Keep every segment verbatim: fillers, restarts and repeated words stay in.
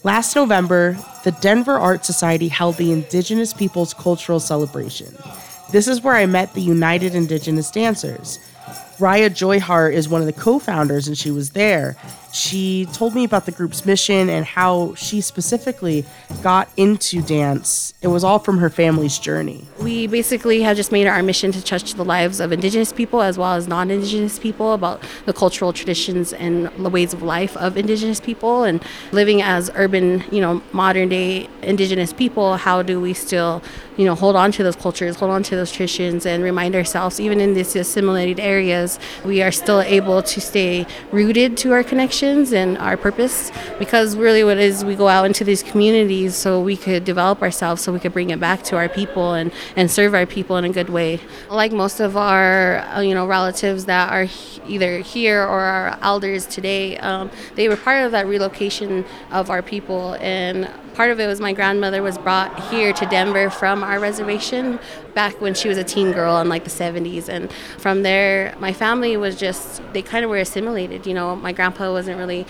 Last November, the Denver Art Society held the Indigenous Peoples Cultural Celebration. This is where I met the United Indigenous Dancers. Raya Joyhart is one of the co-founders, and she was there. She told me about the group's mission and how she specifically got into dance. It was all from her family's journey. We basically have just made it our mission to touch the lives of Indigenous people as well as non-Indigenous people about the cultural traditions and the ways of life of Indigenous people, and living as urban, you know, modern day Indigenous people. How do we still, you know, hold on to those cultures, hold on to those traditions, and remind ourselves, even in these assimilated areas, we are still able to stay rooted to our connections and our purpose, because really what it is, we go out into these communities so we could develop ourselves, so we could bring it back to our people and, and serve our people in a good way. Like most of our, uh, you know, relatives that are either here or our elders today, um, they were part of that relocation of our people, and part of it was my grandmother was brought here to Denver from our reservation back when she was a teen girl in like the seventies. And from there, my family was just, they kind of were assimilated. You know, my grandpa wasn't really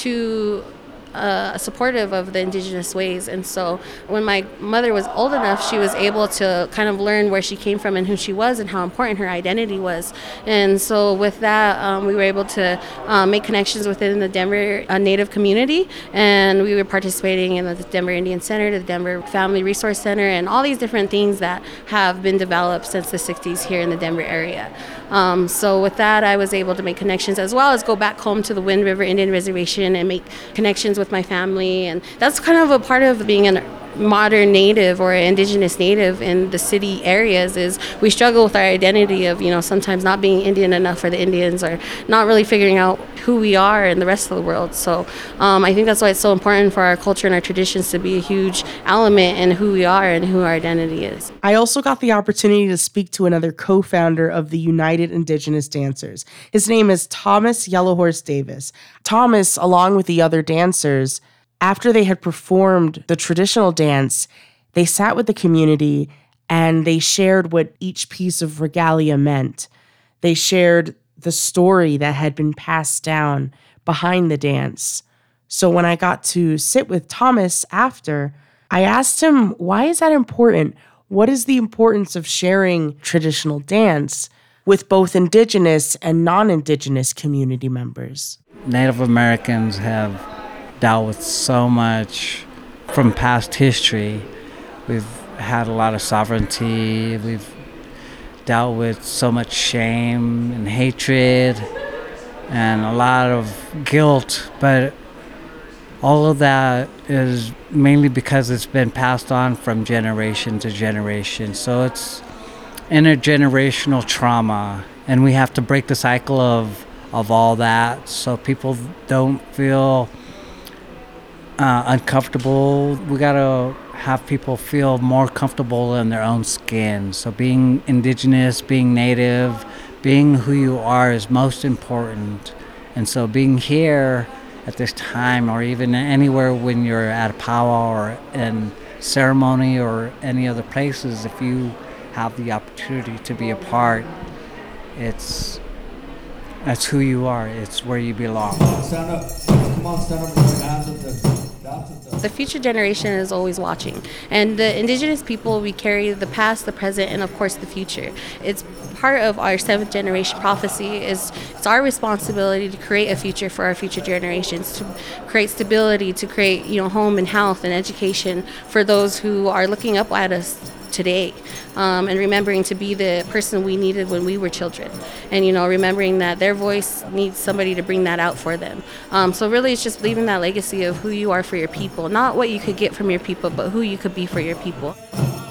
too uh, supportive of the Indigenous ways. And so when my mother was old enough, she was able to kind of learn where she came from and who she was and how important her identity was. And so with that, um, we were able to uh, make connections within the Denver uh, Native community. And we were participating in the Denver Indian Center, the Denver Family Resource Center, and all these different things that have been developed since the sixties here in the Denver area. Um, so with that, I was able to make connections as well as go back home to the Wind River Indian Reservation and make connections with my family. And that's kind of a part of being an modern native or Indigenous native in the city areas, is we struggle with our identity of, you know, sometimes not being Indian enough for the Indians, or not really figuring out who we are in the rest of the world. So um, I think that's why it's so important for our culture and our traditions to be a huge element in who we are and who our identity is. I also got the opportunity to speak to another co-founder of the United Indigenous Dancers. His name is Thomas Yellowhorse Davis. Thomas, along with the other dancers, after they had performed the traditional dance, they sat with the community and they shared what each piece of regalia meant. They shared the story that had been passed down behind the dance. So when I got to sit with Thomas after, I asked him, why is that important? What is the importance of sharing traditional dance with both Indigenous and non-Indigenous community members? Native Americans have dealt with so much from past history. We've had a lot of sovereignty. We've dealt with so much shame and hatred and a lot of guilt, but all of that is mainly because it's been passed on from generation to generation. So it's intergenerational trauma, and we have to break the cycle of of all that so people don't feel Uh, uncomfortable. We gotta have people feel more comfortable in their own skin. So being Indigenous, being Native, being who you are is most important. And so being here at this time, or even anywhere when you're at a powwow or in ceremony or any other places, if you have the opportunity to be a part, it's that's who you are. It's where you belong. Stand up. Come on, stand up with your hands up there. The future generation is always watching, and the Indigenous people, we carry the past, the present, and of course the future. It's part of our seventh generation prophecy. Is it's our responsibility to create a future for our future generations, to create stability, to create, you know, home and health and education for those who are looking up at us today, um, and remembering to be the person we needed when we were children, and, you know, remembering that their voice needs somebody to bring that out for them. Um, so really it's just leaving that legacy of who you are for your people, not what you could get from your people, but who you could be for your people.